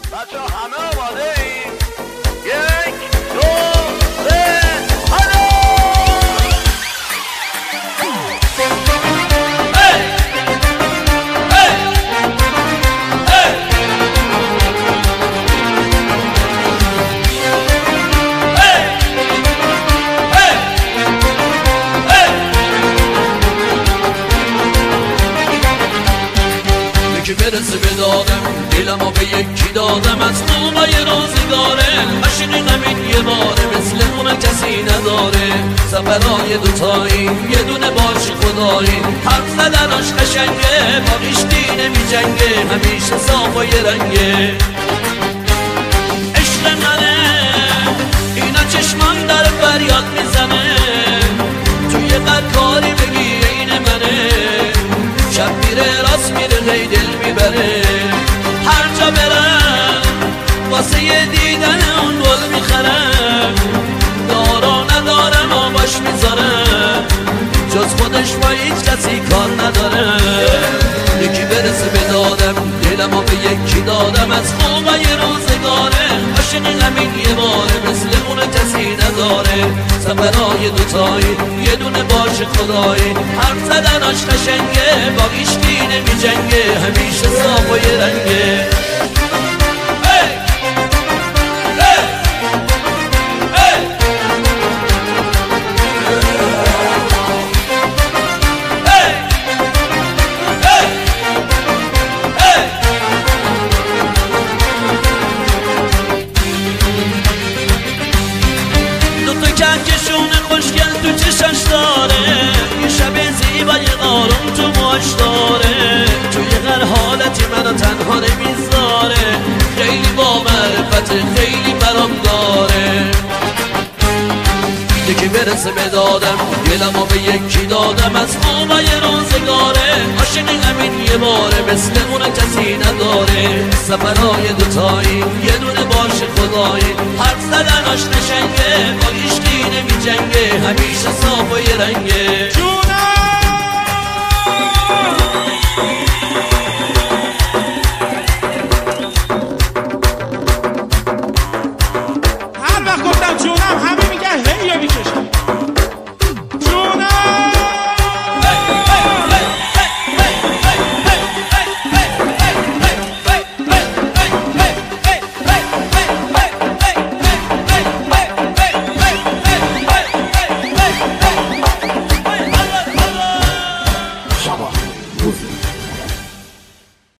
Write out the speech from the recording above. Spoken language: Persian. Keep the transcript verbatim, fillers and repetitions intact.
بچه همه آماده ایم؟ یک دو سه هلو که برسه به دادم دلمو به یکی دادم از خوبای روزگاره عشق غمین یه باره مثل اون کسی نداره سفرهای دوتایی یه دونه باش خدایی حرف زدناش قشنگه با هیچکی نمی جنگه همیشه صاف و یه رنگه عشق منه اینا چشمان در فریاد میزنه توی قد کاری بگی این منه شب میره راست میره غی دل میبره هر جا برم واسه یه دیدن اون گل میخرم دارا ندارم و باش میذارم جز خودش با هیچ کسی کار نداره یکی برسه به دادم دلمو به یکی دادم از خوبای روزگاره عاشق همین یه باره مثل اون کسی نداره سفرهای دوتایی یه دونه باش خدایی حرف زدناش قشنگه با هیچکی نمی جنگه همیشه صاف و یه رنگه کهکشون خوشگل تو چشش داره یه شب زیبای قارون تو ماش داره توی هر حالتی منو تنها نمیذاره خیلی با معرفت خیلی برام داره یکی برسه به دادم دلمو به یکی دادم از خوبای روزگاره عاشق همین یه باره مثل اون کسی نداره سفرهای دوتایی یه دونه باش خدایی حرف زدناش قشنگه با هیچکی نمی جنگه همیشه صاف و یه رنگه جونم